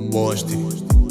ماجدي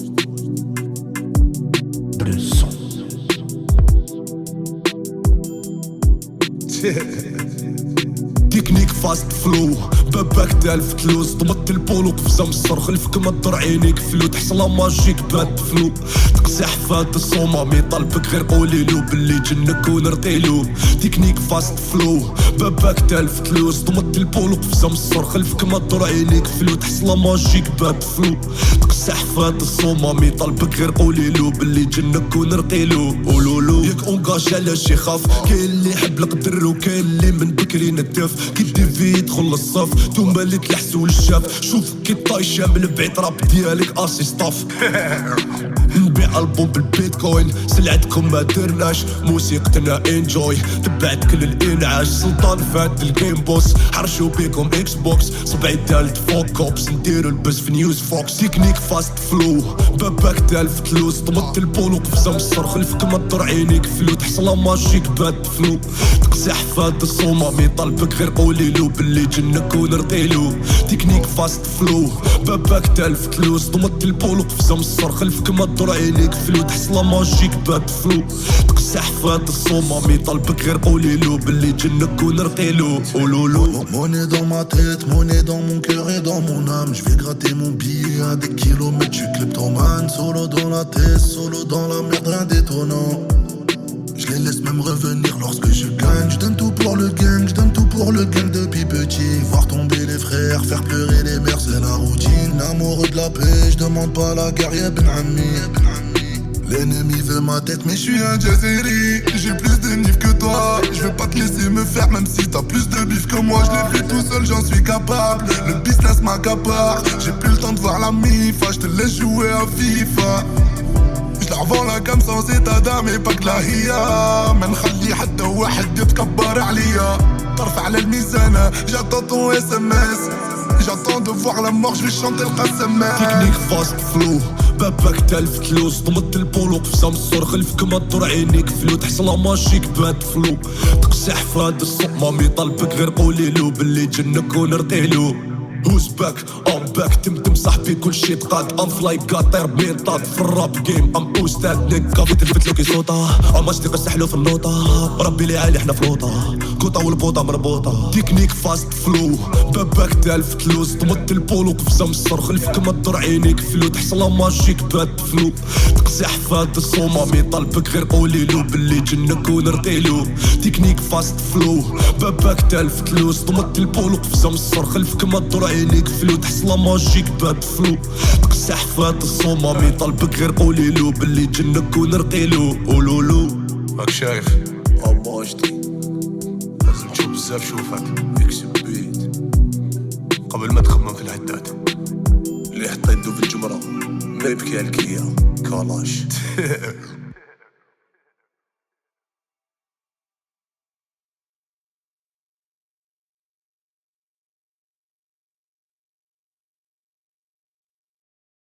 تكنيك فاست فلو باباك تالف تلوز ضمت البولو قفزة مصر خلفك ما تضر عينيك فلو تحصلها ماجيك باد فلو تقسي حفاد الصومة مي طالبك غير قوليلو باللي جنك ونرتيلو تكنيك فاست فلو باباك تالف تلوز ضمت البولو قفزة مصر خلفك ما تضر عينيك فلو تحصلها ماجيك باد فلو تقسي حفاد الصومة مي طالبك غير قوليلو باللي جنك ونرتيلو قولولو ياك اونكاج علاش يخاف كاين اللي يحب القدر وكاين اللي من بكري ندف كي ديفي يدخل للصف توما اللي تلحسو للشاف شوف كي طايشة من بعيد راب ديالك اسي ستاف نبيع البوم بالبيتكوين سلعتكم ما درناش موسيقتنا انجوي تبعت كل الانعاش سلطان فات الجيم بوس حرشو بيكم اكس بوكس صبعي تالت فوق كوبس نديرو البس في نيوز فوكس تكنيك فاست فلو باباك تالف تلوز طمط البولو قفزة مصر خلفك ما تضر عينيك فلو تحصلها ماجيك باد فلو تقسي حفاد الصومة مي طالبك غير قوليلو باللي جنك ونرتيلو تكنيك فاست فلو باباك تالف تلوز طمط البولو قفزة مصر خلفك ما تضر عينيك فلو تحصلها ماجيك باد فلو تقسي حفاد الصومة مي طالبك غير قوليلو باللي جنك ونرتيلو قولولو Monnaie dans ma tête, monnaie dans mon cœur et dans mon âme. Je vais gratter mon billet à des kilomètres, je suis kleptomane. Solo dans la tête, solo dans la merde, rien d'étonnant. Je les laisse même revenir lorsque je gagne. Je donne tout pour le gang, je donne tout pour le gang depuis petit. Voir tomber les frères, faire pleurer les mères, c'est la routine. Amoureux de la paix, je demande pas la guerre, ya ben ami. L'ennemi veut ma tête mais je suis un jazzeri. J'ai plus de nif que toi. Je vais pas te laisser me faire même si t'as plus de bif que moi. Je l'ai fait tout seul, j'en suis capable. Le business m'accapare. J'ai plus le temps de voir la mifa. Je te laisse jouer à FIFA. Je la revends la gamme sans état d'âme et pas que la hiya. ما نخلي حتى واحد يتكبر عليا. طرف على الميزانة. J'attends ton SMS. J'attends de voir la mort, je vais chanter le قسمات. تكنيك فاست فلو باباك تالف تلوز طمط البولو قفزة مصر خلفك ما تضر عينيك فلو تحصلها ماجيك باد فلو تقسي حفاد الصومة مي طالبك غير قوليلو باللي جنك ونرتيلو Who's back? I'm back تمتم صاحبي كل شي تقاد I'm fly قاطر بميطاد في الراب جيم I'm أستاذ نيكا في تلفت لوكي صوتا عماش تيقى سحلو في النوطة ربي لي عالي حنا فلوطة كوطة والبوطة مربوطة تكنيك فاست فلو باباك تالف تلوز طمط البولو قفزة مصر خلفك ما تضر عينيك فلو تحصلها ماجيك باد فلو تقسي حفاد الصومة مي طالبك غير قوليلو باللي جنك ونرتيلو تكنيك فاست فلو باباك تالف تلوز طمط البولو قفزة مصر خلفك ما تضر عينيك فلو تحصلها ماجيك باد فلو تقسي حفاد الصومة مي طالبك غير قوليلو باللي جنك ونرتيلو قولولو راك شايف ماجدي لازم تشوف بزاف شوفك اكسب بيت قبل ما تخمم في العداد اللي حطيته في الجمرة ما يبكي على الكلية كالاش